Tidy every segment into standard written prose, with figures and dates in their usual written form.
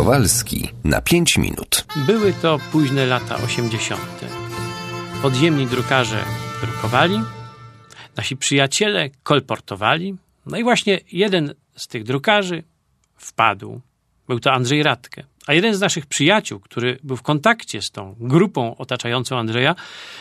Kowalski na 5 minut. Były to późne lata 80. Podziemni drukarze drukowali, nasi przyjaciele kolportowali. No i właśnie jeden z tych drukarzy wpadł. Był to Andrzej Radke. A jeden z naszych przyjaciół, który był w kontakcie z tą grupą otaczającą Andrzeja,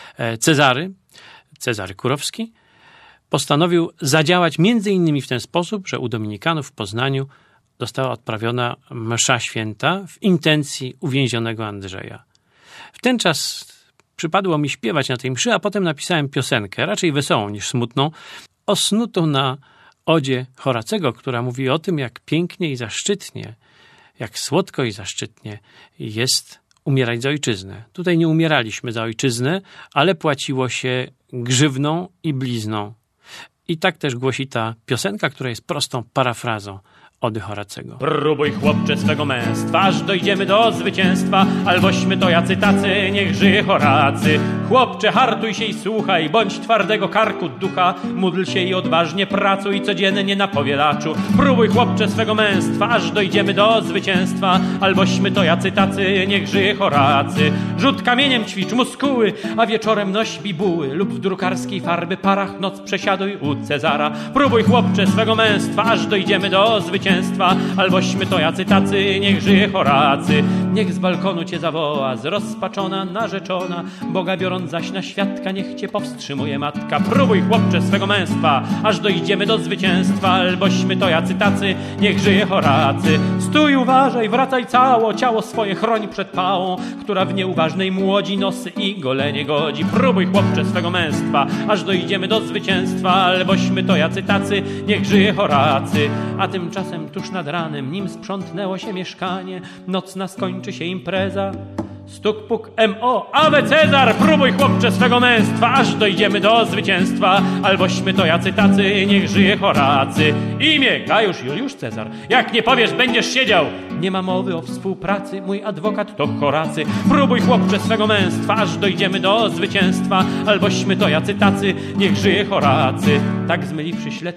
Cezary Kurowski, postanowił zadziałać między innymi w ten sposób, że u dominikanów w Poznaniu została odprawiona msza święta w intencji uwięzionego Andrzeja. W ten czas przypadło mi śpiewać na tej mszy, a potem napisałem piosenkę, raczej wesołą niż smutną, osnutą na odzie Horacego, która mówi o tym, jak pięknie i zaszczytnie, jak słodko i zaszczytnie jest umierać za ojczyznę. Tutaj nie umieraliśmy za ojczyznę, ale płaciło się grzywną i blizną. I tak też głosi ta piosenka, która jest prostą parafrazą ody Horacego. Próbuj, chłopcze, swego męstwa, aż dojdziemy do zwycięstwa, albośmy to jacy tacy, niech żyje Horacy. Chłopcze, hartuj się i słuchaj, bądź twardego karku ducha, módl się i odważnie pracuj codziennie na powielaczu. Próbuj, chłopcze, swego męstwa, aż dojdziemy do zwycięstwa, albośmy to jacy tacy, niech żyje Horacy. Rzut kamieniem, ćwicz muskuły, a wieczorem noś bibuły, lub w drukarskiej farby parach noc przesiaduj u Cezara. Próbuj, chłopcze, swego męstwa, aż dojdziemy do zwycięstwa, albośmy to jacy tacy, niech żyje Horacy. Niech z balkonu cię zawoła zrozpaczona narzeczona, Boga biorąc zaś na świadka, niech cię powstrzymuje matka. Próbuj, chłopcze, swego męstwa, aż dojdziemy do zwycięstwa, albośmy to jacy tacy, niech żyje Horacy. Stój, uważaj, wracaj cało, ciało swoje chroń przed pałą, która w nieuważnej młodzi nosy i golenie godzi. Próbuj, chłopcze, swego męstwa, aż dojdziemy do zwycięstwa, albośmy to jacy tacy, niech żyje Horacy. A tymczasem tuż nad ranem, nim sprzątnęło się mieszkanie, nocna skończy się impreza. Stuk, puk, M.O. Ave Cezar! Próbuj, chłopcze, swego męstwa, aż dojdziemy do zwycięstwa, albośmy to jacy tacy, niech żyje Horacy. Imię Gajusz Juliusz Cezar. Jak nie powiesz, będziesz siedział. Nie ma mowy o współpracy, mój adwokat to Horacy. Próbuj, chłopcze, swego męstwa, aż dojdziemy do zwycięstwa, albośmy to jacy tacy, niech żyje Horacy. Tak zmyliwszy śledztwo